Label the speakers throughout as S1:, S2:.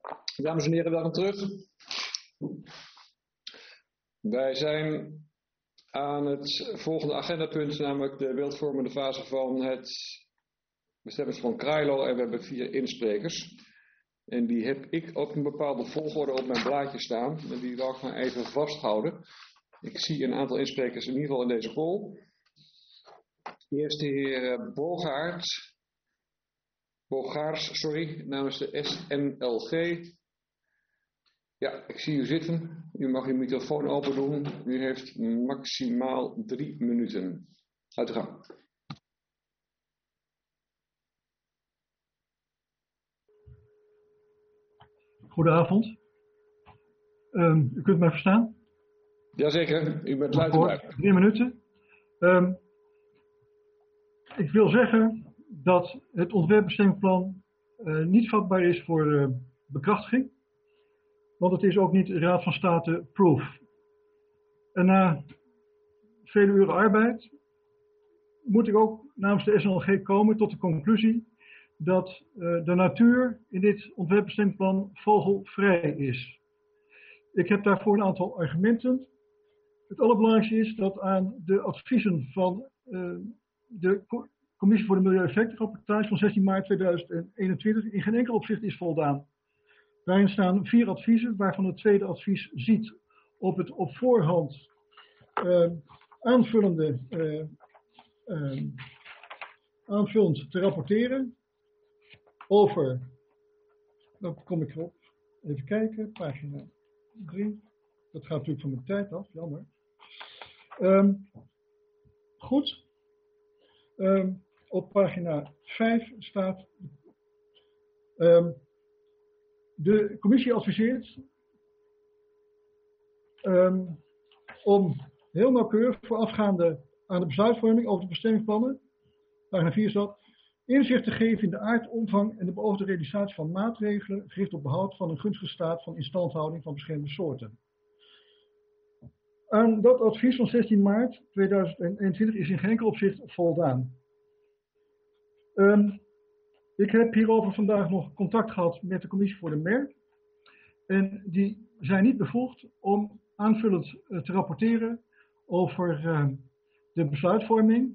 S1: Dames en heren, welkom terug. Wij zijn aan het volgende agendapunt, namelijk de beeldvormende fase van het bestemmingsplan Krailo. En we hebben 4 insprekers. En die heb ik op een bepaalde volgorde op mijn blaadje staan. En die wil ik maar even vasthouden. Ik zie een aantal insprekers in ieder geval in deze call. Eerst de heer Bogaars, namens de SNLG. Ja, ik zie u zitten. U mag uw microfoon open doen. U heeft maximaal 3 minuten. Uit de gang.
S2: Goedenavond. U kunt mij verstaan?
S1: Jazeker, u bent luid en duidelijk.
S2: 3 minuten. Ik wil zeggen dat het ontwerpbestemmingsplan niet vatbaar is voor bekrachtiging. Want het is ook niet Raad van State proof. En na vele uren arbeid moet ik ook namens de SNLG komen tot de conclusie dat de natuur in dit ontwerpbestemmingsplan vogelvrij is. Ik heb daarvoor een aantal argumenten. Het allerbelangrijkste is dat aan de adviezen van de Commissie voor de Milieueffectenrapportage van 16 maart 2021 in geen enkel opzicht is voldaan. Daarin staan 4 adviezen, waarvan het tweede advies ziet op het op voorhand aanvullend te rapporteren over, daar kom ik op, even kijken, pagina 3, dat gaat natuurlijk van mijn tijd af, jammer. Goed, op pagina 5 staat, de commissie adviseert om heel nauwkeurig voorafgaande aan de besluitvorming over de bestemmingsplannen, pagina 4 staat, inzicht te geven in de aard, omvang en de beoogde realisatie van maatregelen gericht op behoud van een gunstige staat van instandhouding van beschermde soorten. Aan dat advies van 16 maart 2021 is in geen enkel opzicht voldaan. Ik heb hierover vandaag nog contact gehad met de Commissie voor de MER. En die zijn niet bevoegd om aanvullend te rapporteren over de besluitvorming,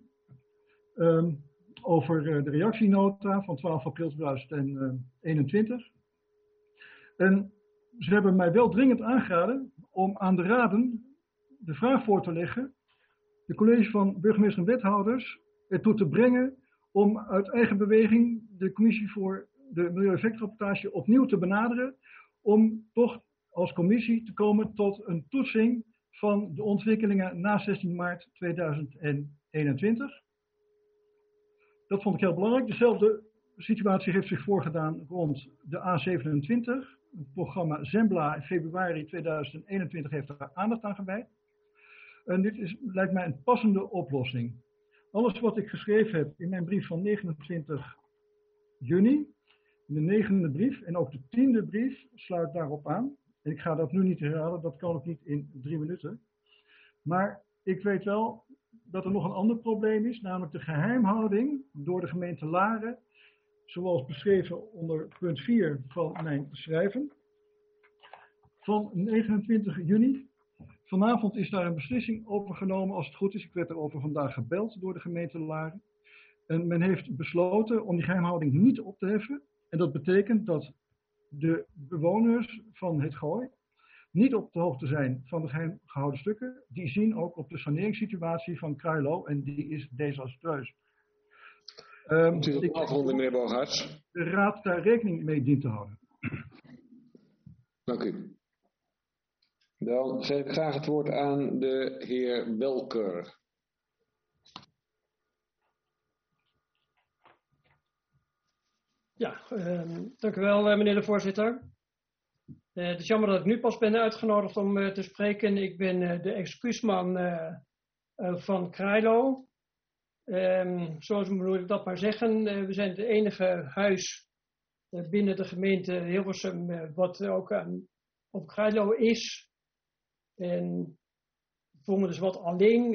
S2: over de reactienota van 12 april 2021. En ze hebben mij wel dringend aangeraden om aan de raden de vraag voor te leggen, de college van burgemeester en wethouders ertoe te brengen om uit eigen beweging de Commissie voor de Milieueffectenrapportage opnieuw te benaderen, om toch als commissie te komen tot een toetsing van de ontwikkelingen na 16 maart 2021. Dat vond ik heel belangrijk. Dezelfde situatie heeft zich voorgedaan rond de A27. Het programma Zembla in februari 2021 heeft daar aandacht aan gewijd. En dit lijkt mij een passende oplossing. Alles wat ik geschreven heb in mijn brief van 29 juni, de 9e brief en ook de 10e brief sluit daarop aan. En ik ga dat nu niet herhalen, dat kan ook niet in 3 minuten. Maar ik weet wel dat er nog een ander probleem is, namelijk de geheimhouding door de gemeente Laren, zoals beschreven onder punt 4 van mijn schrijven, van 29 juni. Vanavond is daar een beslissing over genomen, als het goed is. Ik werd erover vandaag gebeld door de gemeente Laren. En men heeft besloten om die geheimhouding niet op te heffen. En dat betekent dat de bewoners van het Gooi niet op de hoogte zijn van de geheim gehouden stukken. Die zien ook op de saneringssituatie van Krailo en die is desastreus.
S1: Ik afronden, meneer Bogaerts.
S2: De raad daar rekening mee dient te houden.
S1: Dank u. Dan geef ik graag het woord aan de heer Welker.
S3: Ja, dank u wel, meneer de voorzitter. Het is jammer dat ik nu pas ben uitgenodigd om te spreken. Ik ben de excuusman van Krailo. Zoals moet ik dat maar zeggen. We zijn het enige huis binnen de gemeente Hilversum wat ook op Krailo is. En ik voel me dus wat alleen.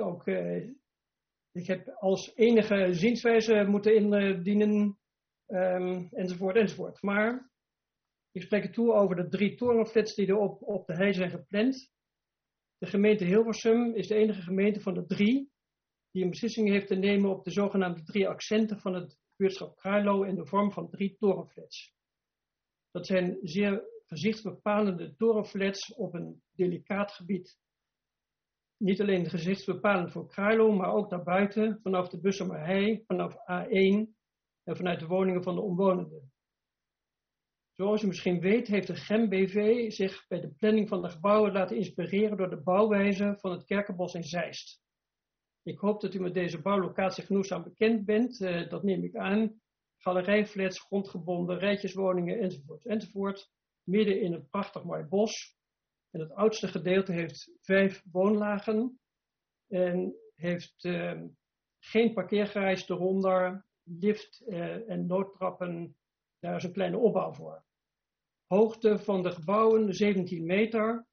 S3: Ik heb als enige zienswijze moeten indienen, enzovoort, enzovoort. Maar Ik spreek het toe over de 3 torenflats die er op de hei zijn gepland. De gemeente Hilversum is de enige gemeente van de 3 die een beslissing heeft te nemen op de zogenaamde 3 accenten van het buurtschap Krailo in de vorm van 3 torenflats. Dat zijn zeer gezichtsbepalende torenflats op een delicaat gebied. Niet alleen gezichtsbepalend voor Krailo, maar ook daarbuiten, vanaf de Busschermerhei, vanaf A1 en vanuit de woningen van de omwonenden. Zoals u misschien weet, heeft de GEM BV zich bij de planning van de gebouwen laten inspireren door de bouwwijze van het Kerkenbos in Zeist. Ik hoop dat u met deze bouwlocatie genoegzaam bekend bent, dat neem ik aan. Galerijflats, grondgebonden, rijtjeswoningen enzovoort enzovoort. Midden in een prachtig mooi bos. En het oudste gedeelte heeft 5 woonlagen en heeft geen parkeergarage eronder, lift en noodtrappen. Daar is een kleine opbouw voor. Hoogte van de gebouwen 17 meter.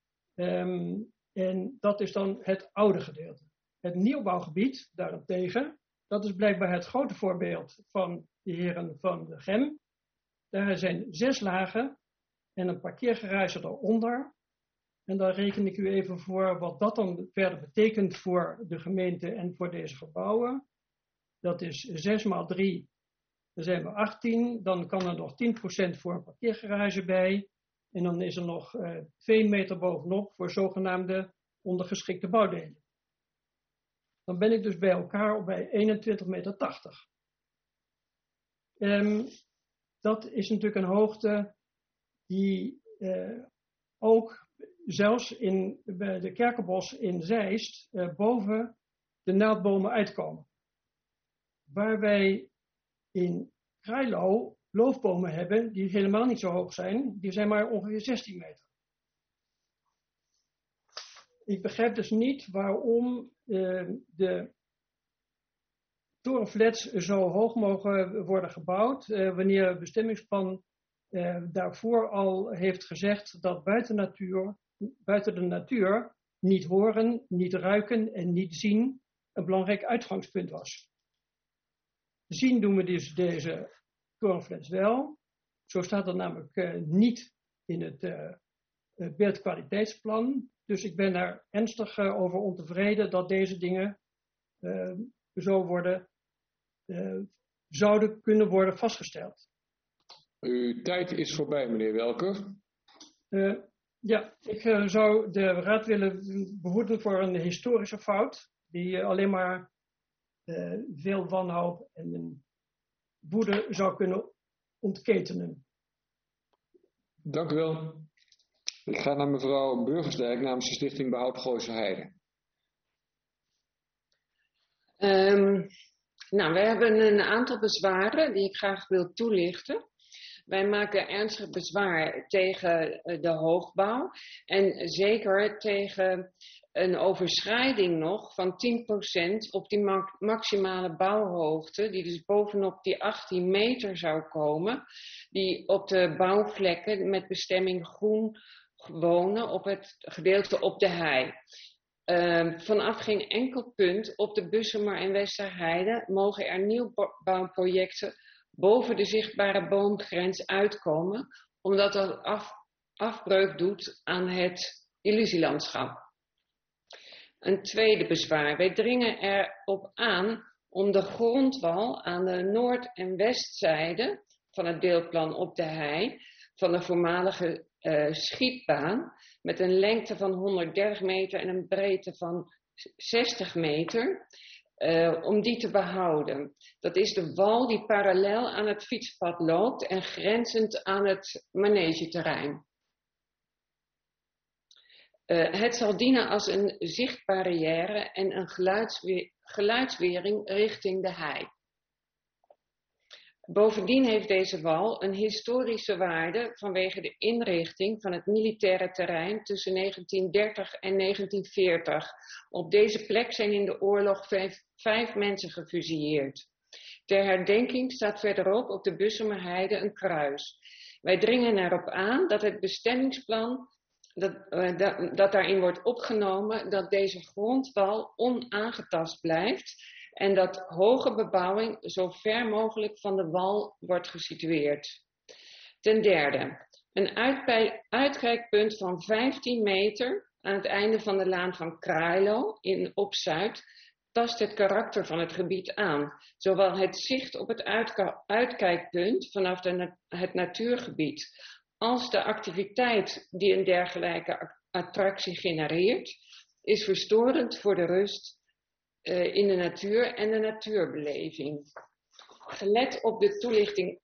S3: En dat is dan het oude gedeelte. Het nieuwbouwgebied daarentegen, dat is blijkbaar het grote voorbeeld van de heren van de GEM. Daar zijn 6 lagen en een parkeergarage eronder. En daar reken ik u even voor wat dat dan verder betekent voor de gemeente en voor deze gebouwen. Dat is 6 x 3, dan zijn we 18. Dan kan er nog 10% voor een parkeergarage bij. En dan is er nog 2 meter bovenop voor zogenaamde ondergeschikte bouwdelen. Dan ben ik dus bij elkaar bij 21,80 meter. Dat is natuurlijk een hoogte die ook zelfs bij de Kerkenbos in Zeist boven de naaldbomen uitkomen. Waar wij in Krailo loofbomen hebben die helemaal niet zo hoog zijn, die zijn maar ongeveer 16 meter. Ik begrijp dus niet waarom de torenflats zo hoog mogen worden gebouwd, wanneer het bestemmingsplan daarvoor al heeft gezegd dat buiten de natuur niet horen, niet ruiken en niet zien een belangrijk uitgangspunt was. Zien doen we dus deze torenflats wel. Zo staat dat namelijk niet in het beeldkwaliteitsplan. Dus ik ben daar ernstig over ontevreden dat deze dingen zo zouden kunnen worden vastgesteld.
S1: Uw tijd is voorbij, meneer Welker.
S3: Ja, ik zou de raad willen behoeden voor een historische fout die alleen maar veel wanhoop en een woede zou kunnen ontketenen.
S1: Dank u wel. Ik ga naar mevrouw Burgersdijk namens de Stichting Behoud Gooise Heide.
S4: We hebben een aantal bezwaren die ik graag wil toelichten. Wij maken ernstig bezwaar tegen de hoogbouw en zeker tegen een overschrijding nog van 10% op die maximale bouwhoogte, die dus bovenop die 18 meter zou komen, die op de bouwvlekken met bestemming groen wonen op het gedeelte op de hei. Vanaf geen enkel punt op de Busschermer en Westerheide mogen er nieuwbouwprojecten boven de zichtbare boomgrens uitkomen, omdat dat afbreuk doet aan het illusielandschap. Een tweede bezwaar. Wij dringen erop aan om de grondwal aan de noord- en westzijde van het deelplan op de hei van de voormalige schietbaan met een lengte van 130 meter en een breedte van 60 meter, om die te behouden. Dat is de wal die parallel aan het fietspad loopt en grenzend aan het manegeterrein. Het zal dienen als een zichtbarrière en een geluidswering richting de hei. Bovendien heeft deze wal een historische waarde vanwege de inrichting van het militaire terrein tussen 1930 en 1940. Op deze plek zijn in de oorlog 5 mensen gefusilleerd. Ter herdenking staat verderop op de Busschermerheide een kruis. Wij dringen erop aan dat het bestemmingsplan dat daarin wordt opgenomen dat deze grondwal onaangetast blijft en dat hoge bebouwing zo ver mogelijk van de wal wordt gesitueerd. Ten derde, Een uitkijkpunt van 15 meter aan het einde van de laan van Krailo op Zuid tast het karakter van het gebied aan. Zowel het zicht op het uitkijkpunt vanaf het natuurgebied als de activiteit die een dergelijke attractie genereert, is verstorend voor de rust in de natuur en de natuurbeleving. Gelet op de toelichting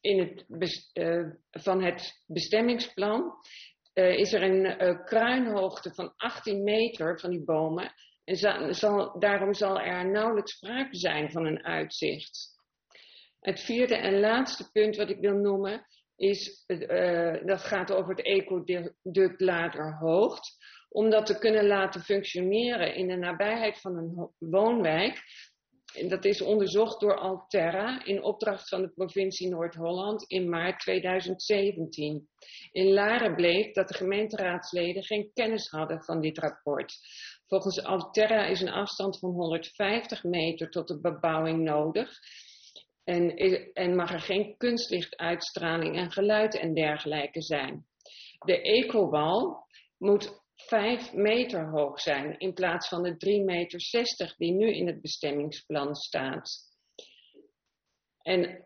S4: van het bestemmingsplan is er een kruinhoogte van 18 meter van die bomen en daarom zal er nauwelijks sprake zijn van een uitzicht. Het vierde en laatste punt wat ik wil noemen is, dat gaat over het ecoduct Laderhoogd. Om dat te kunnen laten functioneren in de nabijheid van een woonwijk. En dat is onderzocht door Alterra in opdracht van de provincie Noord-Holland in maart 2017. In Laren bleek dat de gemeenteraadsleden geen kennis hadden van dit rapport. Volgens Alterra is een afstand van 150 meter tot de bebouwing nodig. En mag er geen kunstlichtuitstraling en geluid en dergelijke zijn. De ecowal moet 5 meter hoog zijn in plaats van de 3,60 meter die nu in het bestemmingsplan staat. En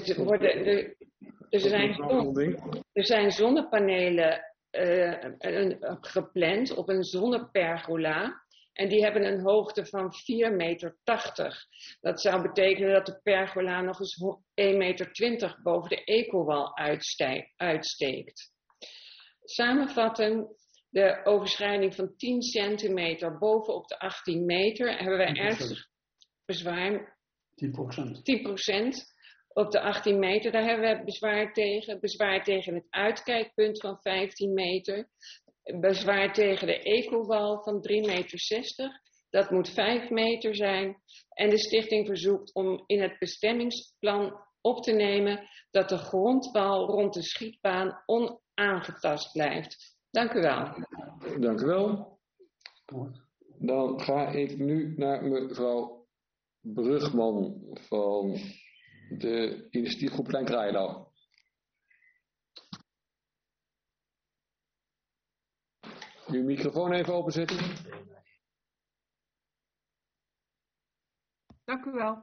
S4: er zijn zonnepanelen gepland op een zonnepergola. En die hebben een hoogte van 4,80 meter. Dat zou betekenen dat de pergola nog eens 1,20 meter boven de ecowal uitsteekt. Samenvatten, de overschrijding van 10 centimeter bovenop de 18 meter hebben wij ernstig bezwaar. 10% op de 18 meter, daar hebben we bezwaar tegen. Bezwaar tegen het uitkijkpunt van 15 meter. Bezwaar tegen de ecowal van 3,60 meter. Dat moet 5 meter zijn. En de stichting verzoekt om in het bestemmingsplan op te nemen dat de grondwal rond de schietbaan onaangetast blijft. Dank u wel.
S1: Dank u wel. Dan ga ik nu naar mevrouw Brugman van de initiatiefgroep Klein Kraaiendaal. Uw microfoon even openzetten.
S5: Dank u wel.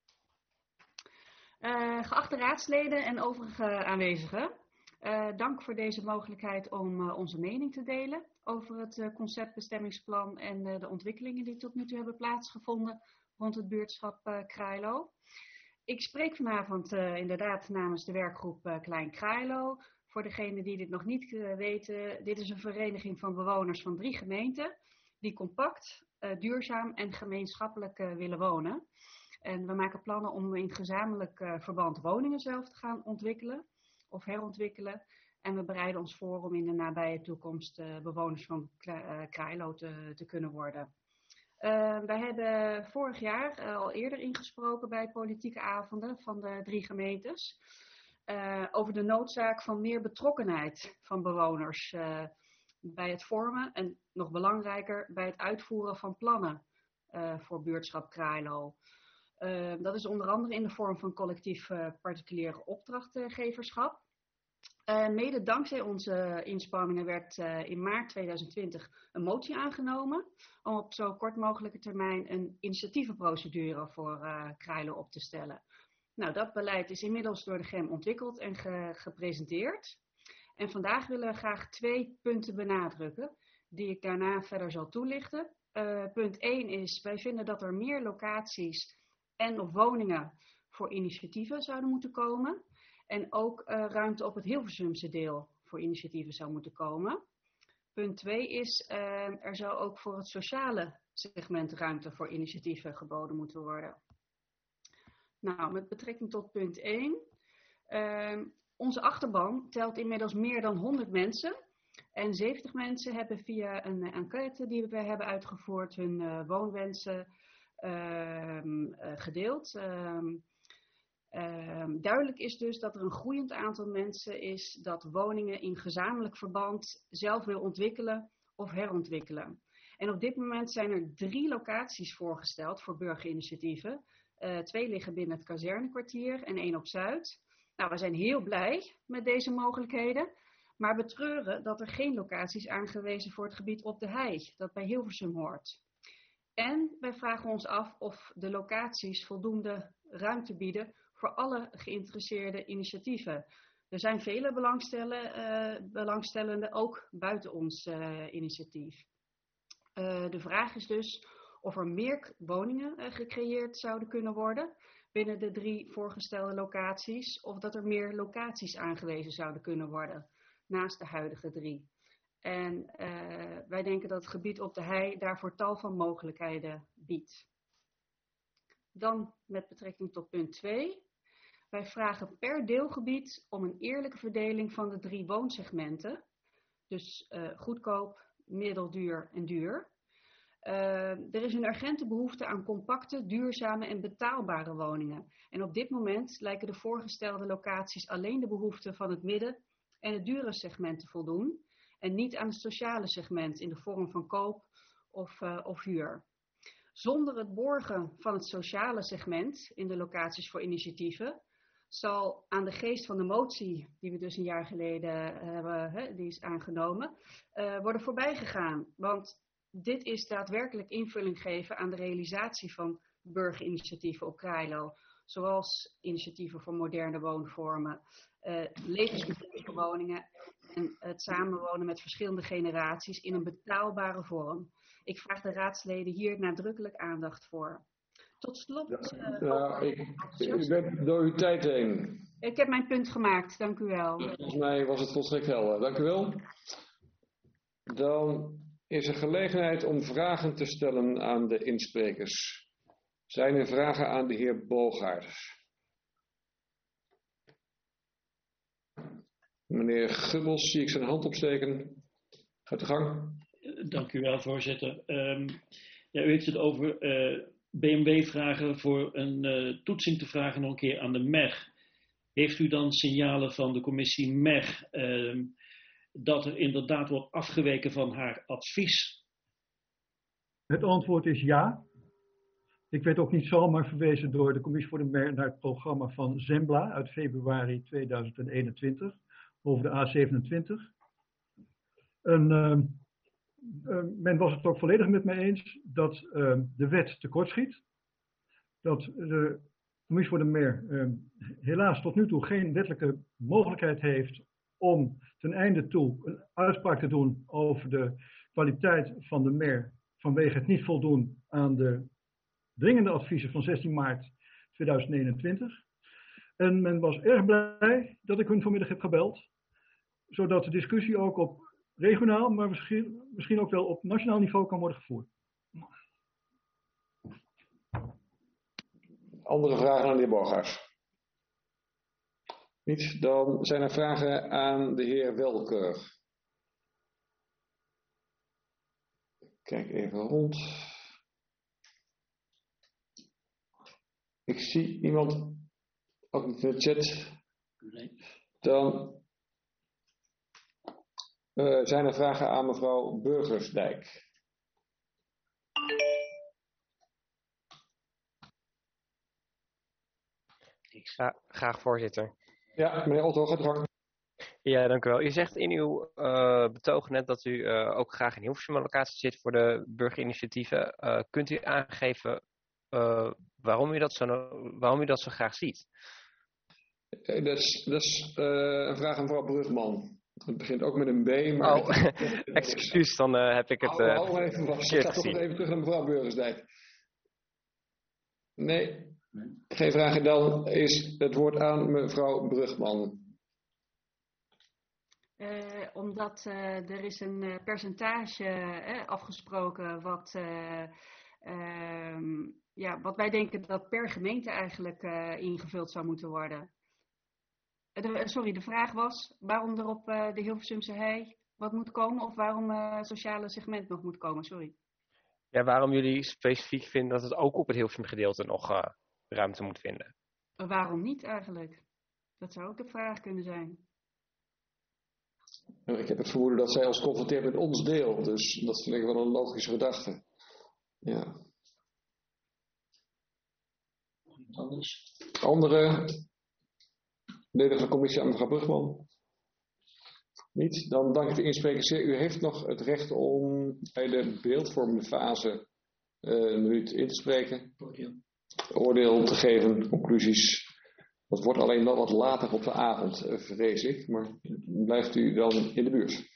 S5: Geachte raadsleden en overige aanwezigen. Dank voor deze mogelijkheid om onze mening te delen over het conceptbestemmingsplan en de ontwikkelingen die tot nu toe hebben plaatsgevonden rond het buurtschap Krailo. Ik spreek vanavond inderdaad namens de werkgroep Klein Krailo. Voor degenen die dit nog niet weten, dit is een vereniging van bewoners van 3 gemeenten die compact, duurzaam en gemeenschappelijk willen wonen. En we maken plannen om in gezamenlijk verband woningen zelf te gaan ontwikkelen of herontwikkelen. En we bereiden ons voor om in de nabije toekomst bewoners van Krailo te kunnen worden. Wij hebben vorig jaar al eerder ingesproken bij politieke avonden van de 3 gemeentes. Over de noodzaak van meer betrokkenheid van bewoners bij het vormen en nog belangrijker bij het uitvoeren van plannen voor buurtschap Krailo. Dat is onder andere in de vorm van collectief particulier opdrachtgeverschap. Mede dankzij onze inspanningen werd in maart 2020 een motie aangenomen om op zo kort mogelijke termijn een initiatievenprocedure voor Krailo op te stellen. Nou, dat beleid is inmiddels door de GEM ontwikkeld en gepresenteerd. En vandaag willen we graag 2 punten benadrukken, die ik daarna verder zal toelichten. Punt 1 is, wij vinden dat er meer locaties en of woningen voor initiatieven zouden moeten komen. En ook ruimte op het Hilversumse deel voor initiatieven zou moeten komen. Punt 2 is, er zou ook voor het sociale segment ruimte voor initiatieven geboden moeten worden. Nou, met betrekking tot punt 1. Onze achterban telt inmiddels meer dan 100 mensen. En 70 mensen hebben via een enquête die we hebben uitgevoerd hun woonwensen gedeeld. Duidelijk is dus dat er een groeiend aantal mensen is dat woningen in gezamenlijk verband zelf wil ontwikkelen of herontwikkelen. En op dit moment zijn er 3 locaties voorgesteld voor burgerinitiatieven. 2 liggen binnen het kazernekwartier en 1 op Zuid. Nou, we zijn heel blij met deze mogelijkheden. maar betreuren dat er geen locaties aangewezen voor het gebied op de hei, dat bij Hilversum hoort. En wij vragen ons af of de locaties voldoende ruimte bieden voor alle geïnteresseerde initiatieven. Er zijn vele belangstellenden, ook buiten ons initiatief. De vraag is dus of er meer woningen gecreëerd zouden kunnen worden binnen de 3 voorgestelde locaties, of dat er meer locaties aangewezen zouden kunnen worden naast de huidige 3. En wij denken dat het gebied op de hei daarvoor tal van mogelijkheden biedt. Dan met betrekking tot punt 2. Wij vragen per deelgebied om een eerlijke verdeling van de 3 woonsegmenten. Dus goedkoop, middelduur en duur. Er is een urgente behoefte aan compacte, duurzame en betaalbare woningen. En op dit moment lijken de voorgestelde locaties alleen de behoeften van het midden- en het dure segment te voldoen. En niet aan het sociale segment in de vorm van koop of huur. Zonder het borgen van het sociale segment in de locaties voor initiatieven zal aan de geest van de motie, die we dus een jaar geleden hebben, die is aangenomen, worden voorbij gegaan. Want dit is daadwerkelijk invulling geven aan de realisatie van burgerinitiatieven op Krailo. Zoals initiatieven voor moderne woonvormen, levensbehoeftige woningen en het samenwonen met verschillende generaties in een betaalbare vorm. Ik vraag de raadsleden hier nadrukkelijk aandacht voor. Tot slot.
S1: U bent door uw tijd heen.
S5: Ik heb mijn punt gemaakt, dank u wel.
S1: Volgens mij was het volstrekt helder. Dank u wel. Dan is er gelegenheid om vragen te stellen aan de insprekers. Zijn er vragen aan de heer Bogaert? Meneer Gubbels, zie ik zijn hand opsteken. Gaat de gang.
S6: Dank u wel, voorzitter. U heeft het over BMW vragen voor een toetsing te vragen nog een keer aan de MEG. Heeft u dan signalen van de commissie MEG dat er inderdaad wordt afgeweken van haar advies?
S2: Het antwoord is ja. Ik werd ook niet zomaar verwezen door de commissie voor de MEG naar het programma van Zembla uit februari 2021 over de A27. Men was het ook volledig met mij eens dat de wet tekortschiet. Dat de commissie voor de MEG helaas tot nu toe geen wettelijke mogelijkheid heeft om ten einde toe een uitspraak te doen over de kwaliteit van de MEG vanwege het niet voldoen aan de dringende adviezen van 16 maart 2021. En men was erg blij dat ik hun vanmiddag heb gebeld, zodat de discussie ook op regionaal, maar misschien ook wel op nationaal niveau kan worden gevoerd.
S1: Andere vragen aan de heer Bogaert? Niet? Dan zijn er vragen aan de heer Welker. Kijk even rond. Ik zie iemand ook niet in de chat. Dan zijn er vragen aan mevrouw Burgersdijk.
S7: Graag, voorzitter.
S1: Ja, meneer Otto, gaat gang.
S7: Ja, dank u wel. U zegt in uw betoog net dat u ook graag in Hilversum locatie zit voor de burgerinitiatieven. Kunt u aangeven waarom u dat zo graag ziet?
S1: Dat is een vraag aan mevrouw Brugman. Het begint ook met een B, maar...
S7: Oh, excuus, dan heb ik het
S1: even vast. Ik ga toch nog even terug naar mevrouw Burgersdijk. Nee, geen vragen. Dan is het woord aan mevrouw Brugman.
S5: Omdat er is een percentage afgesproken wat wij denken dat per gemeente eigenlijk ingevuld zou moeten worden. De vraag was waarom er op de Hilversumse hei wat moet komen of waarom het sociale segment nog moet komen, sorry.
S7: Ja, waarom jullie specifiek vinden dat het ook op het Hilversum gedeelte nog ruimte moet vinden?
S5: Waarom niet eigenlijk? Dat zou ook de vraag kunnen zijn.
S1: Ik heb het vermoeden dat zij ons confronteert met ons deel, dus dat vind ik wel een logische gedachte. Ja. Andere leden van de commissie aan mevrouw Brugman? Niet? Dan dank ik de inspreker zeer. U heeft nog het recht om bij de beeldvormende fase een minuut in te spreken. Oordeel te geven, conclusies. Dat wordt alleen wel wat later op de avond, vrees ik. Maar blijft u dan in de buurt.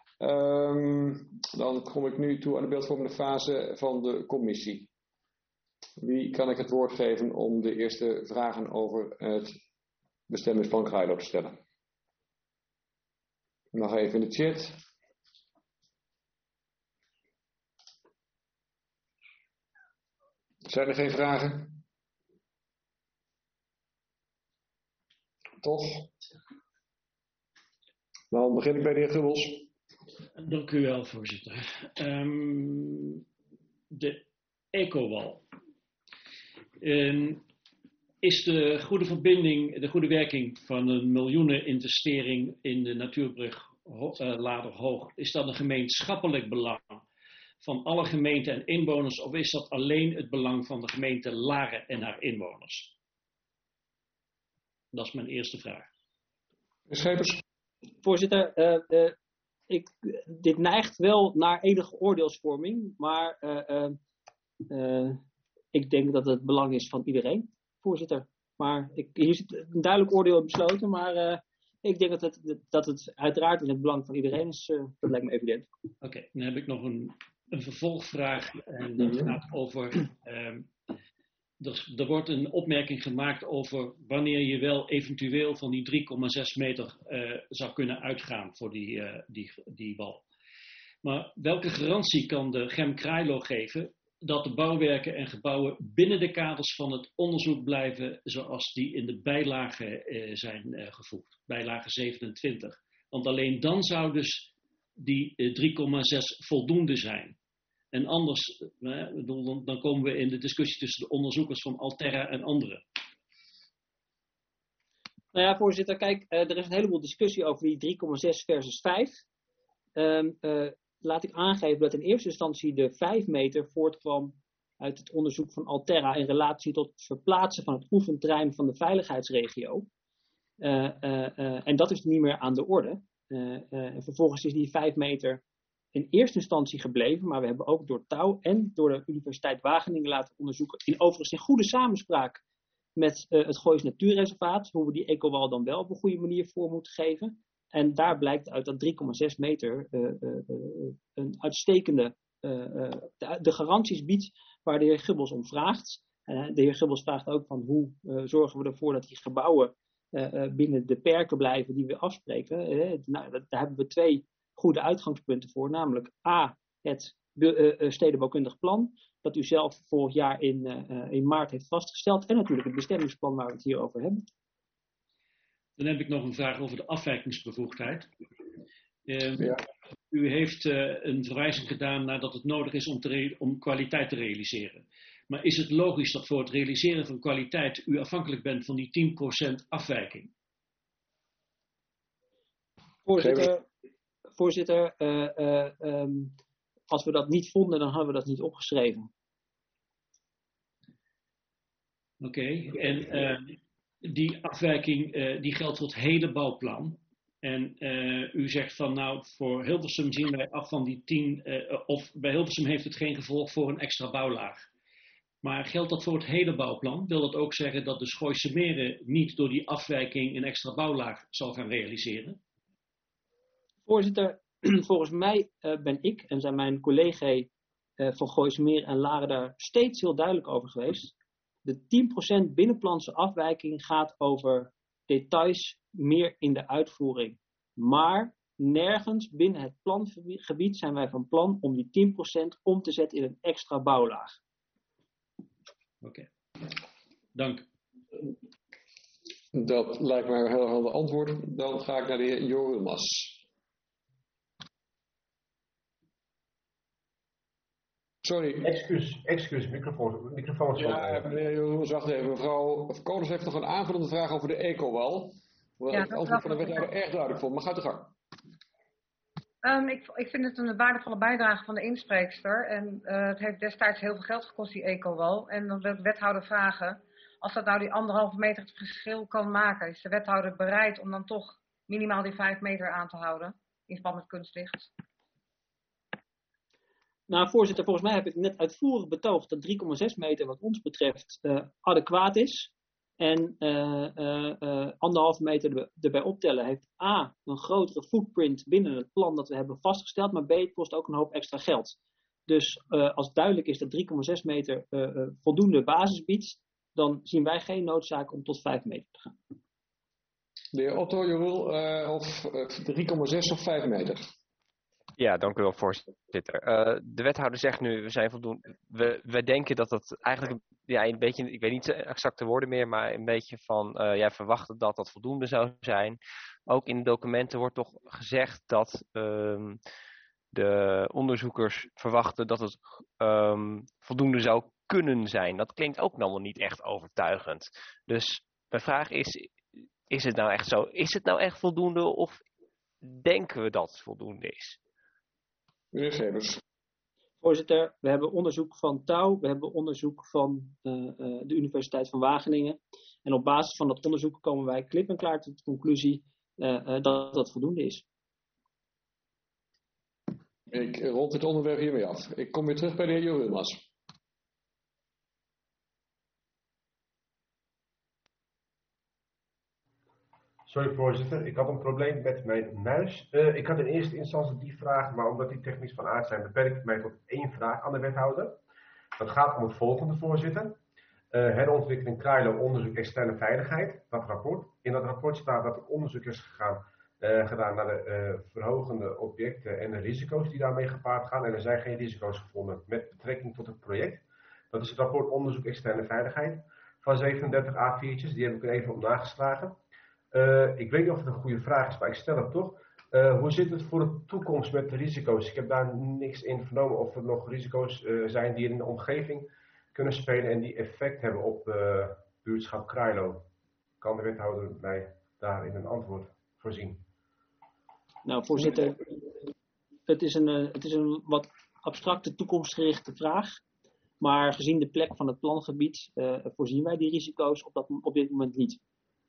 S1: Dan kom ik nu toe aan de beeldvormende fase van de commissie. Wie kan ik het woord geven om de eerste vragen over het bestemmingsplan Krailo te stellen? Nog even in de chat. Zijn er geen vragen? Toch? Dan begin ik bij de heer Gubbels.
S6: Dank u wel, voorzitter. De ecowal. Is de goede verbinding, de goede werking van een miljoenen investering in de natuurbrug Laderhoog, is dat een gemeenschappelijk belang van alle gemeenten en inwoners, of is dat alleen het belang van de gemeente Laren en haar inwoners? Dat is mijn eerste vraag.
S1: Schepers.
S8: Voorzitter, dit neigt wel naar enige oordeelsvorming, maar ik denk dat het belang is van iedereen, voorzitter. Maar hier zit een duidelijk oordeel besloten, maar ik denk dat het uiteraard in het belang van iedereen is. Dat lijkt me evident.
S6: Oké, dan heb ik nog een vervolgvraag. En dat gaat over... Er wordt een opmerking gemaakt over wanneer je wel eventueel van die 3,6 meter zou kunnen uitgaan voor die wal. Maar welke garantie kan de GEM Krailo geven dat de bouwwerken en gebouwen binnen de kaders van het onderzoek blijven zoals die in de bijlage zijn gevoegd, bijlage 27. Want alleen dan zou dus die 3,6 voldoende zijn. En anders, dan komen we in de discussie tussen de onderzoekers van Alterra en anderen.
S8: Nou ja, voorzitter, kijk, er is een heleboel discussie over die 3,6 versus 5. Laat ik aangeven dat in eerste instantie de 5 meter voortkwam uit het onderzoek van Alterra in relatie tot het verplaatsen van het oefenterrein van de veiligheidsregio. En dat is niet meer aan de orde. En vervolgens is die 5 meter in eerste instantie gebleven, maar we hebben ook door Touw en door de Universiteit Wageningen laten onderzoeken, overigens in goede samenspraak met het Goois Natuurreservaat, hoe we die ecowal dan wel op een goede manier voor moeten geven. En daar blijkt uit dat 3,6 meter een uitstekende, de garanties biedt waar de heer Gubbels om vraagt. De heer Gubbels vraagt ook van hoe zorgen we ervoor dat die gebouwen binnen de perken blijven die we afspreken. Daar hebben we 2 goede uitgangspunten voor, namelijk A, het stedenbouwkundig plan, dat u zelf vorig jaar in maart heeft vastgesteld, en natuurlijk het bestemmingsplan waar we het hier over hebben.
S6: Dan heb ik nog een vraag over de afwijkingsbevoegdheid.
S1: Ja.
S6: U heeft een verwijzing gedaan naar dat het nodig is om kwaliteit te realiseren. Maar is het logisch dat voor het realiseren van kwaliteit u afhankelijk bent van die 10% afwijking?
S8: Voorzitter, als we dat niet vonden, dan hadden we dat niet opgeschreven.
S6: Oké, en die afwijking die geldt voor het hele bouwplan. En u zegt van nou, voor Hilversum zien wij af van die 10, of bij Hilversum heeft het geen gevolg voor een extra bouwlaag. Maar geldt dat voor het hele bouwplan? Wil dat ook zeggen dat de Schooise Meren niet door die afwijking een extra bouwlaag zal gaan realiseren?
S8: Voorzitter, volgens mij ben ik en zijn mijn collega's van Gooise Meren en Laren daar steeds heel duidelijk over geweest. De 10% binnenplanse afwijking gaat over details meer in de uitvoering. Maar nergens binnen het plangebied zijn wij van plan om die 10% om te zetten in een extra bouwlaag.
S6: Oké, dank.
S1: Dat lijkt mij een heel helder antwoord. Dan ga ik naar de heer Jorilmas. Sorry.
S9: Excuus, microfoon is
S1: Ja, meneer Jorilmas, wacht even. Mevrouw Konings heeft nog een aanvullende vraag over de ecowal. Hoewel ik het antwoord van de wethouder erg duidelijk vond. Maar ga te gang.
S10: Ik vind het een waardevolle bijdrage van de inspreekster. En het heeft destijds heel veel geld gekost, die ecowal. En dan wil de wethouder vragen, als dat nou die 1,5 meter het verschil kan maken, is de wethouder bereid om dan toch minimaal die 5 meter aan te houden? in verband met kunstlicht?
S8: Nou, voorzitter, volgens mij heb ik net uitvoerig betoogd dat 3,6 meter wat ons betreft adequaat is. En 1,5 meter erbij optellen heeft A, een grotere footprint binnen het plan dat we hebben vastgesteld, maar B, het kost ook een hoop extra geld. Dus als het duidelijk is dat 3,6 meter voldoende basis biedt, dan zien wij geen noodzaak om tot 5 meter te gaan.
S1: De heer Otto, je wil of 3,6 of 5 meter?
S7: Ja, dank u wel, voorzitter. De wethouder zegt nu, we zijn voldoende. We denken dat dat eigenlijk een beetje, ik weet niet exacte woorden meer, maar een beetje van, jij verwachtte dat dat voldoende zou zijn. Ook in de documenten wordt toch gezegd dat de onderzoekers verwachten dat het voldoende zou kunnen zijn. Dat klinkt ook allemaal niet echt overtuigend. Dus mijn vraag is het nou echt zo? Is het nou echt voldoende of denken we dat het voldoende is?
S1: Meneer Gebers.
S8: Voorzitter, we hebben onderzoek van Touw, we hebben onderzoek van de Universiteit van Wageningen. En op basis van dat onderzoek komen wij klip en klaar tot de conclusie dat dat voldoende is.
S1: Ik rond het onderwerp hiermee af. Ik kom weer terug bij de heer Jorilmas.
S9: Sorry voorzitter, ik had een probleem met mijn muis. Ik had in eerste instantie die vraag, maar omdat die technisch van aard zijn, beperk ik mij tot 1 vraag aan de wethouder. Dat gaat om het volgende, voorzitter. Herontwikkeling Krailo, onderzoek externe veiligheid, dat rapport. In dat rapport staat dat er onderzoek is gedaan naar de verhogende objecten en de risico's die daarmee gepaard gaan. En er zijn geen risico's gevonden met betrekking tot het project. Dat is het rapport onderzoek externe veiligheid van 37 A4'tjes, die heb ik er even op nageslagen. Ik weet niet of het een goede vraag is, maar ik stel het toch. Hoe zit het voor de toekomst met de risico's? Ik heb daar niks in vernomen of er nog risico's zijn die in de omgeving kunnen spelen en die effect hebben op buurtschap Krailo. Kan de wethouder mij daarin een antwoord voorzien?
S8: Nou, voorzitter, het is een wat abstracte toekomstgerichte vraag. Maar gezien de plek van het plangebied voorzien wij die risico's op dit moment niet.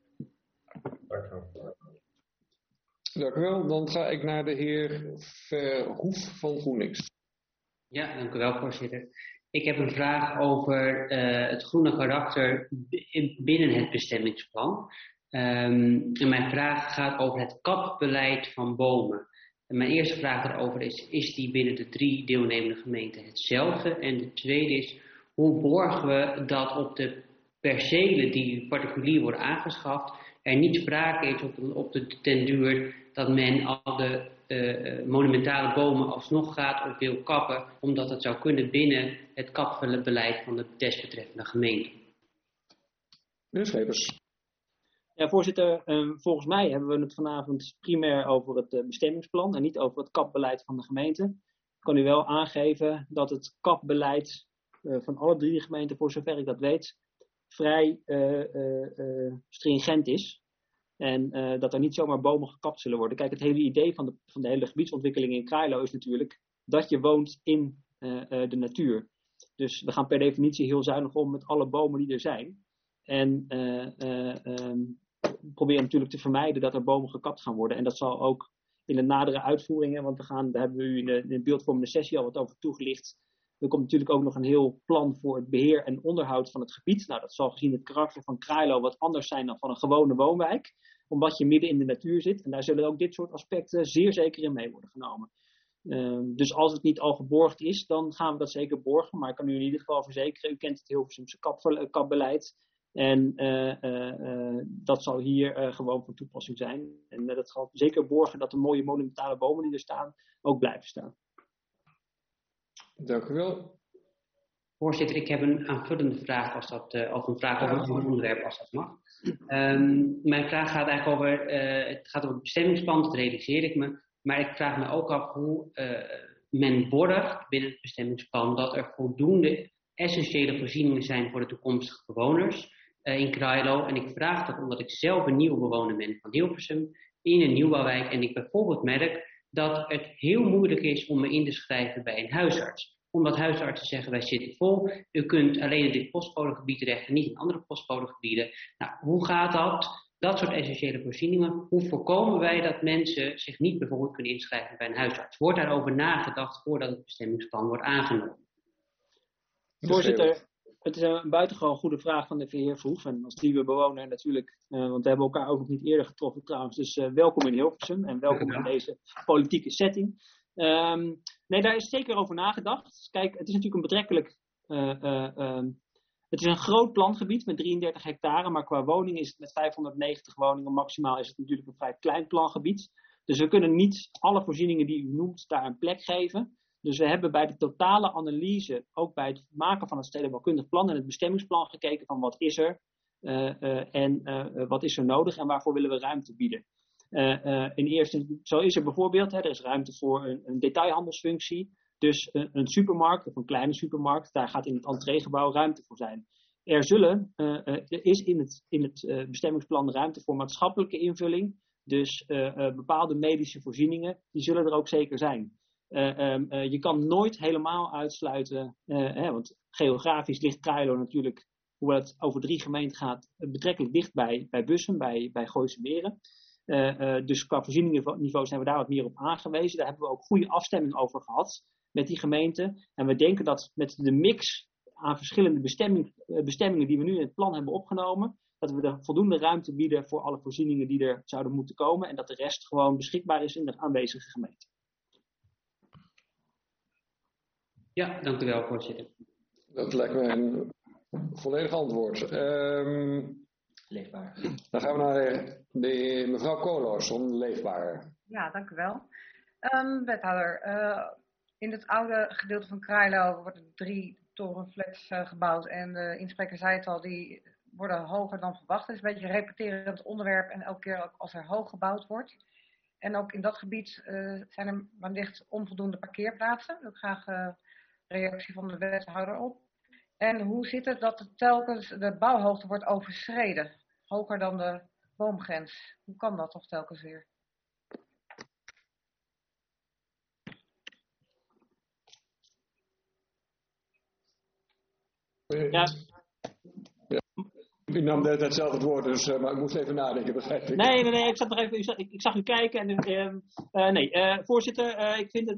S1: Dank u wel. Dan ga ik naar de heer Verhoef van GroenLinks.
S11: Ja, dank u wel, voorzitter. Ik heb een vraag over het groene karakter binnen het bestemmingsplan. En mijn vraag gaat over het kapbeleid van bomen. En mijn eerste vraag daarover is die binnen de 3 deelnemende gemeenten hetzelfde? En de tweede is, hoe borgen we dat op de percelen die particulier worden aangeschaft, er niet sprake is op de den duur dat men al de monumentale bomen alsnog gaat of wil kappen, omdat het zou kunnen binnen het kapbeleid van de desbetreffende gemeente.
S1: Meneer Schepers.
S8: Ja, voorzitter, volgens mij hebben we het vanavond primair over het bestemmingsplan en niet over het kapbeleid van de gemeente. Ik kan u wel aangeven dat het kapbeleid van alle 3 gemeenten, voor zover ik dat weet, vrij stringent is. En dat er niet zomaar bomen gekapt zullen worden. Kijk, het hele idee van de hele gebiedsontwikkeling in Krailo is natuurlijk dat je woont in de natuur. Dus we gaan per definitie heel zuinig om met alle bomen die er zijn. En proberen natuurlijk te vermijden dat er bomen gekapt gaan worden. En dat zal ook in de nadere uitvoeringen, want daar hebben we u in de beeldvormende sessie al wat over toegelicht. Er komt natuurlijk ook nog een heel plan voor het beheer en onderhoud van het gebied. Nou, dat zal gezien het karakter van Krailo wat anders zijn dan van een gewone woonwijk. Omdat je midden in de natuur zit. En daar zullen ook dit soort aspecten zeer zeker in mee worden genomen. Dus als het niet al geborgd is, dan gaan we dat zeker borgen. Maar ik kan u in ieder geval verzekeren, u kent het Hilversumse kapbeleid. En dat zal hier gewoon van toepassing zijn. En dat zal zeker borgen dat de mooie monumentale bomen die er staan, ook blijven staan.
S1: Dank u wel.
S11: Voorzitter, ik heb een aanvullende vraag of een vraag over het onderwerp, als dat mag. Mijn vraag gaat eigenlijk over, het gaat over het bestemmingsplan, dat realiseer ik me. Maar ik vraag me ook af hoe men borgt binnen het bestemmingsplan dat er voldoende essentiële voorzieningen zijn voor de toekomstige bewoners in Krailo. En ik vraag dat omdat ik zelf een nieuwe bewoner ben van Hilversum in een nieuwbouwwijk. En ik bijvoorbeeld merk dat het heel moeilijk is om me in te schrijven bij een huisarts. Omdat huisartsen zeggen, wij zitten vol, u kunt alleen in dit postcodegebied terecht en niet in andere postcodegebieden. Nou, hoe gaat dat? dat soort essentiële voorzieningen, hoe voorkomen wij dat mensen zich niet bijvoorbeeld kunnen inschrijven bij een huisarts? Wordt daarover nagedacht voordat het bestemmingsplan wordt aangenomen?
S8: Voorzitter, het is een buitengewoon goede vraag van de heer Verhoeven. Als nieuwe bewoner natuurlijk, want we hebben elkaar ook nog niet eerder getroffen trouwens. Dus welkom in Hilversum en welkom in deze politieke setting. Nee, daar is zeker over nagedacht. Kijk, het is natuurlijk een betrekkelijk... het is een groot plangebied met 33 hectare, maar qua woning is het met 590 woningen maximaal is het natuurlijk een vrij klein plangebied. Dus we kunnen niet alle voorzieningen die u noemt daar een plek geven. Dus we hebben bij de totale analyse, ook bij het maken van het stedenbouwkundig plan en het bestemmingsplan gekeken van wat is er en wat is er nodig en waarvoor willen we ruimte bieden. Zo is er bijvoorbeeld, er is ruimte voor een detailhandelsfunctie. Dus een supermarkt of een kleine supermarkt, daar gaat in het entreegebouw ruimte voor zijn. Er is in het bestemmingsplan ruimte voor maatschappelijke invulling. Dus bepaalde medische voorzieningen, die zullen er ook zeker zijn. Je kan nooit helemaal uitsluiten, want geografisch ligt Krailo natuurlijk, hoewel het over 3 gemeenten gaat, betrekkelijk dicht bij Bussum, bij Gooise Meren. Dus qua voorzieningenniveau zijn we daar wat meer op aangewezen. Daar hebben we ook goede afstemming over gehad met die gemeenten. En we denken dat met de mix aan verschillende bestemmingen die we nu in het plan hebben opgenomen, dat we er voldoende ruimte bieden voor alle voorzieningen die er zouden moeten komen. En dat de rest gewoon beschikbaar is in de aanwezige gemeente.
S11: Ja, dank u wel, voorzitter.
S1: Dat lijkt me een volledig antwoord.
S12: Leefbaar.
S1: Dan gaan we naar de mevrouw Koolhoos, onleefbaar.
S10: Ja, dank u wel. Wethouder, in het oude gedeelte van Krailo worden 3 torenflats gebouwd. En de inspreker zei het al, die worden hoger dan verwacht. Het is een beetje een repeterend onderwerp en elke keer ook als er hoog gebouwd wordt. En ook in dat gebied zijn er wellicht onvoldoende parkeerplaatsen. Ik wil graag reactie van de wethouder op. En hoe zit het dat telkens de bouwhoogte wordt overschreden? Hoger dan de boomgrens. Hoe kan dat toch telkens weer?
S8: Ja.
S1: U nam net hetzelfde woord, dus, maar ik moest even nadenken, begrijp ik.
S8: Nee, ik zat nog even, ik zag u kijken. En, voorzitter, ik vind het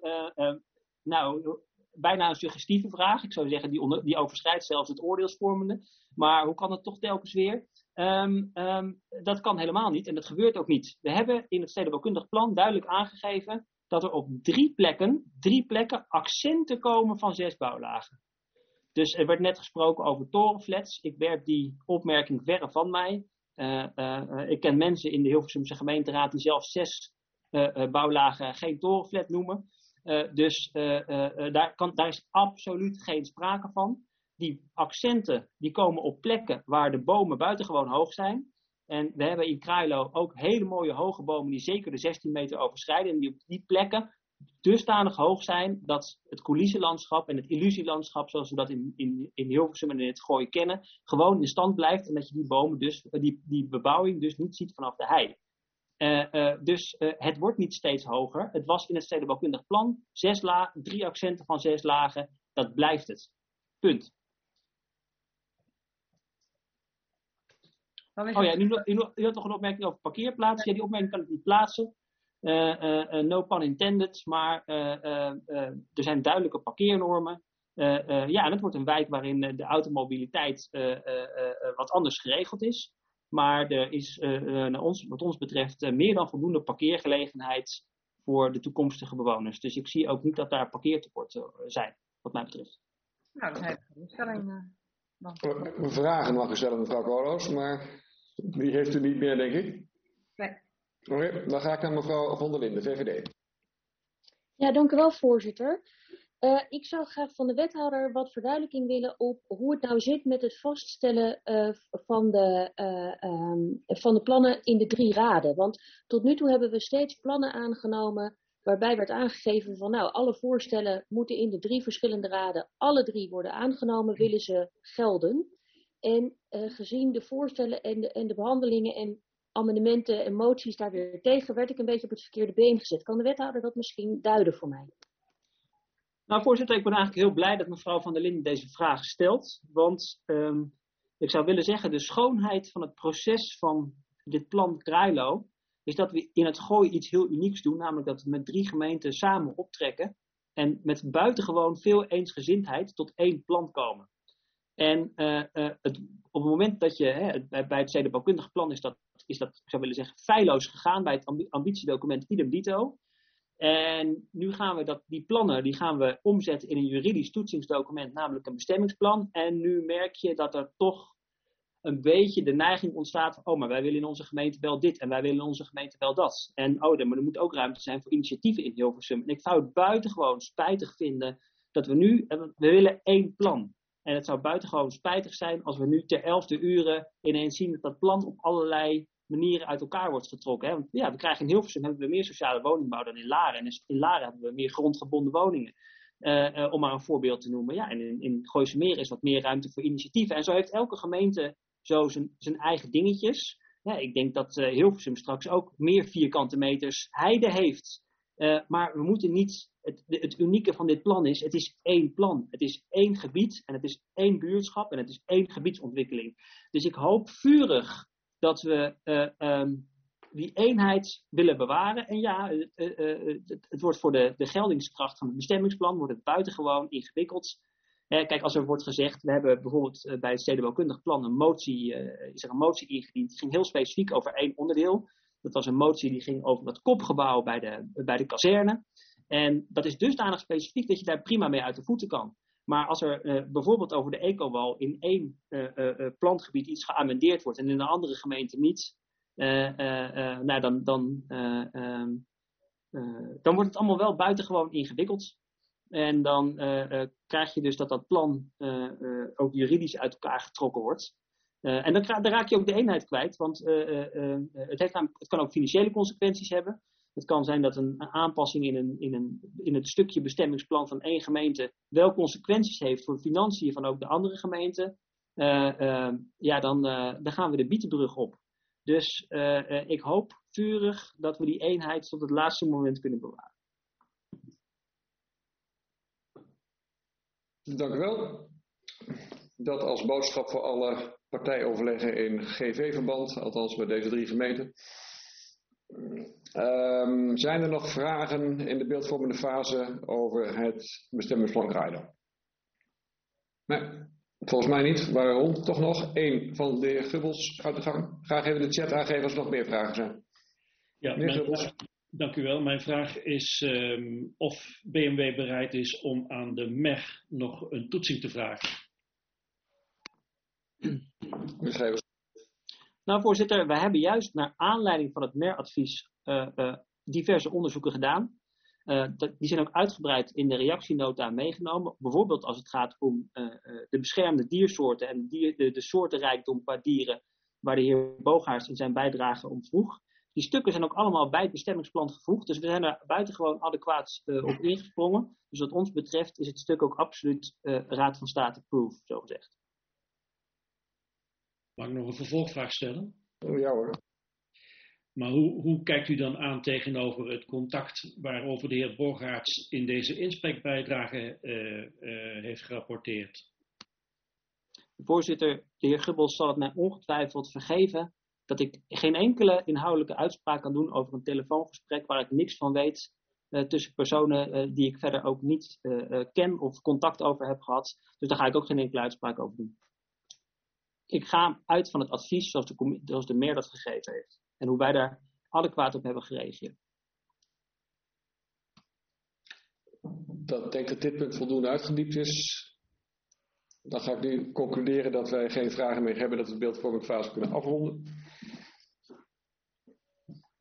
S8: bijna een suggestieve vraag. Ik zou zeggen, die overschrijdt zelfs het oordeelsvormende. Maar hoe kan het toch telkens weer? Dat kan helemaal niet en dat gebeurt ook niet. We hebben in het stedenbouwkundig plan duidelijk aangegeven dat er op 3 plekken accenten komen van 6 bouwlagen. Dus er werd net gesproken over torenflats. Ik werp die opmerking verre van mij. Ik ken mensen in de Hilversumse gemeenteraad die zelfs 6 bouwlagen geen torenflat noemen. Dus daar is absoluut geen sprake van. Die accenten die komen op plekken waar de bomen buitengewoon hoog zijn. En we hebben in Krailo ook hele mooie hoge bomen die zeker de 16 meter overschrijden. En die op die plekken dusdanig hoog zijn dat het coulissenlandschap en het illusielandschap, zoals we dat in Hilversum en in het Gooi kennen, gewoon in stand blijft. En dat je die bomen dus, die bebouwing dus niet ziet vanaf de hei. Dus het wordt niet steeds hoger. Het was in het stedenbouwkundig plan 3 accenten van 6 lagen. Dat blijft het. Punt. Oh ja, u had nog een opmerking over parkeerplaatsen. Ja, die opmerking kan ik niet plaatsen. No pun intended. Maar er zijn duidelijke parkeernormen. Ja, en het wordt een wijk waarin de automobiliteit wat anders geregeld is. Maar er is wat ons betreft meer dan voldoende parkeergelegenheid voor de toekomstige bewoners. Dus ik zie ook niet dat daar parkeertekorten zijn, wat mij betreft.
S10: Nou, dat heeft een stelling.
S1: Vragen mag u stellen, mevrouw Koolhoos, maar die heeft u niet meer, denk ik.
S10: Nee.
S1: Oké, dan ga ik naar mevrouw Van der Linden, VVD.
S13: Ja, dank u wel, voorzitter. Ik zou graag van de wethouder wat verduidelijking willen op hoe het nou zit met het vaststellen van de plannen in de 3 raden. Want tot nu toe hebben we steeds plannen aangenomen waarbij werd aangegeven van nou, alle voorstellen moeten in de 3 verschillende raden, alle 3 worden aangenomen, willen ze gelden. En gezien de voorstellen en de behandelingen en amendementen en moties daar weer tegen, werd ik een beetje op het verkeerde been gezet. Kan de wethouder dat misschien duiden voor mij?
S8: Nou, voorzitter, ik ben eigenlijk heel blij dat mevrouw Van der Linden deze vraag stelt. Want ik zou willen zeggen, de schoonheid van het proces van dit plan Krailo, is dat we in het Gooi iets heel unieks doen, namelijk dat we met 3 gemeenten samen optrekken en met buitengewoon veel eensgezindheid tot 1 plan komen. En op het moment dat je, bij het stedenbouwkundige plan is dat, ik zou willen zeggen, feilloos gegaan bij het ambitiedocument idem dito. En nu gaan we die plannen omzetten in een juridisch toetsingsdocument, namelijk een bestemmingsplan. En nu merk je dat er toch een beetje de neiging ontstaat van, maar wij willen in onze gemeente wel dit en wij willen in onze gemeente wel dat. En maar er moet ook ruimte zijn voor initiatieven in Hilversum. En ik zou het buitengewoon spijtig vinden dat we willen 1 plan. En het zou buitengewoon spijtig zijn als we nu ter 11e uur ineens zien dat dat plan op allerlei manieren uit elkaar wordt getrokken. Hè? Want ja, we krijgen in Hilversum hebben we meer sociale woningbouw dan in Laren. En in Laren hebben we meer grondgebonden woningen. Om maar een voorbeeld te noemen. Ja, en in Gooisemeer is wat meer ruimte voor initiatieven. En zo heeft elke gemeente zo zijn eigen dingetjes. Ja, ik denk dat Hilversum straks ook meer vierkante meters heide heeft. Maar we moeten niet... Het unieke van dit plan is, het is 1 plan. Het is 1 gebied en het is 1 buurtschap en het is 1 gebiedsontwikkeling. Dus ik hoop vurig dat we die eenheid willen bewaren. En ja, het wordt voor de geldingskracht van het bestemmingsplan wordt het buitengewoon ingewikkeld. Kijk, als er wordt gezegd, we hebben bijvoorbeeld bij het stedenbouwkundig plan een motie ingediend. Die ging heel specifiek over 1 onderdeel. Dat was een motie die ging over het kopgebouw bij de kazerne. En dat is dusdanig specifiek dat je daar prima mee uit de voeten kan. Maar als er bijvoorbeeld over de ecowal in 1 plantgebied iets geamendeerd wordt en in een andere gemeente niet, dan wordt het allemaal wel buitengewoon ingewikkeld. En dan krijg je dus dat plan ook juridisch uit elkaar getrokken wordt. En dan raak je ook de eenheid kwijt, want het kan ook financiële consequenties hebben. Het kan zijn dat een aanpassing in het stukje bestemmingsplan van 1 gemeente wel consequenties heeft voor de financiën van ook de andere gemeenten. Dan gaan we de Bietenbrug op. Dus ik hoop vurig dat we die eenheid tot het laatste moment kunnen bewaren.
S1: Dank u wel. Dat als boodschap voor alle partijoverleggen in GV-verband, althans bij deze 3 gemeenten. Zijn er nog vragen in de beeldvormende fase over het bestemmingsplan Krailo? Nee, volgens mij niet. Waarom? Toch nog 1 van de heer Gubbels uit de gang. Graag even de chat aangeven als er nog meer vragen zijn.
S6: Ja, dank u wel. Mijn vraag is of BMW bereid is om aan de MEG nog een toetsing te vragen.
S8: Nou, voorzitter, we hebben juist naar aanleiding van het MER-advies diverse onderzoeken gedaan. Die zijn ook uitgebreid in de reactienota meegenomen. Bijvoorbeeld als het gaat om de beschermde diersoorten en de soortenrijkdom qua dieren, waar de heer Boogaerts in zijn bijdrage om vroeg. Die stukken zijn ook allemaal bij het bestemmingsplan gevoegd. Dus we zijn er buitengewoon adequaat op ingesprongen. Dus wat ons betreft is het stuk ook absoluut Raad van State-proof, zo gezegd.
S6: Mag ik nog een vervolgvraag stellen?
S1: Ja hoor.
S6: Maar hoe kijkt u dan aan tegenover het contact waarover de heer Boogaerts in deze inspreekbijdrage heeft gerapporteerd?
S8: Voorzitter, de heer Gubbels zal het mij ongetwijfeld vergeven dat ik geen enkele inhoudelijke uitspraak kan doen over een telefoongesprek waar ik niks van weet tussen personen die ik verder ook niet ken of contact over heb gehad. Dus daar ga ik ook geen enkele uitspraak over doen. Ik ga uit van het advies zoals de MER dat gegeven heeft. En hoe wij daar adequaat op hebben gereageerd.
S1: Ik denk dat dit punt voldoende uitgediept is. Dan ga ik nu concluderen dat wij geen vragen meer hebben, dat we de beeldvormingfase kunnen afronden.